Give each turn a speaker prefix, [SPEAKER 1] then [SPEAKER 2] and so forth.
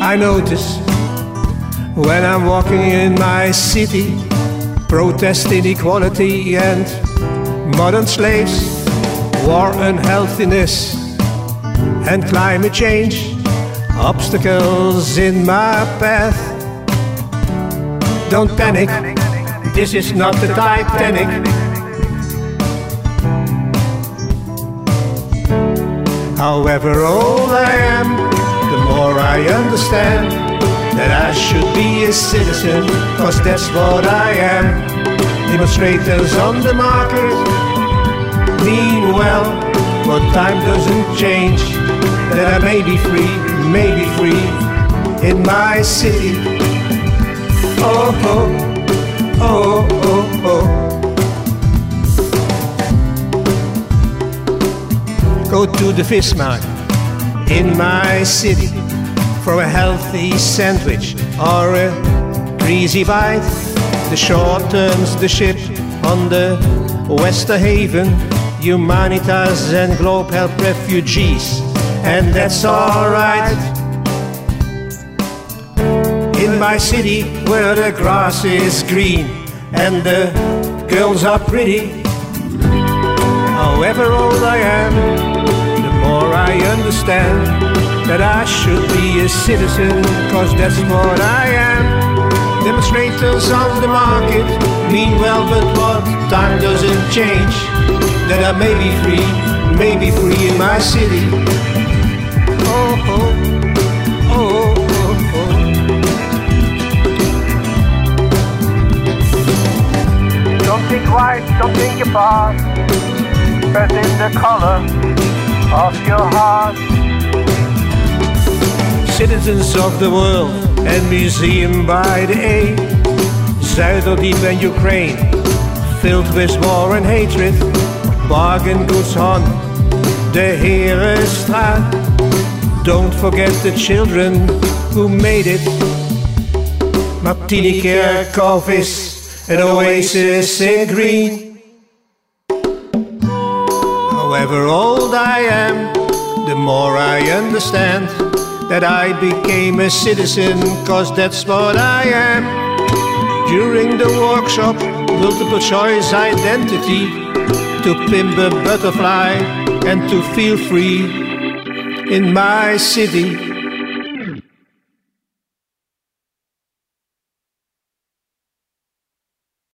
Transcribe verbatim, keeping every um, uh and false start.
[SPEAKER 1] I notice when I'm walking in my city, protest inequality and modern slaves, war, unhealthiness and climate change, obstacles in my path. Don't panic, this is not the Titanic. However old I am, the more I understand that I should be a citizen, cause that's what I am. Demonstrators on the market mean well, but time doesn't change. That I may be free, may be free in my city. Oh, oh, oh, oh, oh. Go to the fish market in my city for a healthy sandwich or a greasy bite. The short turns the ship on the Westerhaven. Humanitas and Globe help refugees, and that's alright. In my city where the grass is green and the girls are pretty, however old I am, the more I understand that I should be a citizen, cause that's what I am. Demonstrators on the market mean well, but what time doesn't change. That I may be free, may be free in my city. Oh, oh, oh, oh, oh.
[SPEAKER 2] Don't think white, don't think apart, but in the color of your heart.
[SPEAKER 1] Citizens of the world and museum by the A, Zuiderdiep and Ukraine, filled with war and hatred, bargain goods on the Herenstraat. Don't forget the children who made it. Martinikerkhof is an oasis in green. However old I am, the more I understand that I became a citizen, cause that's what I am. During the workshop, multiple choice identity, to pimp a butterfly and to feel free in my city.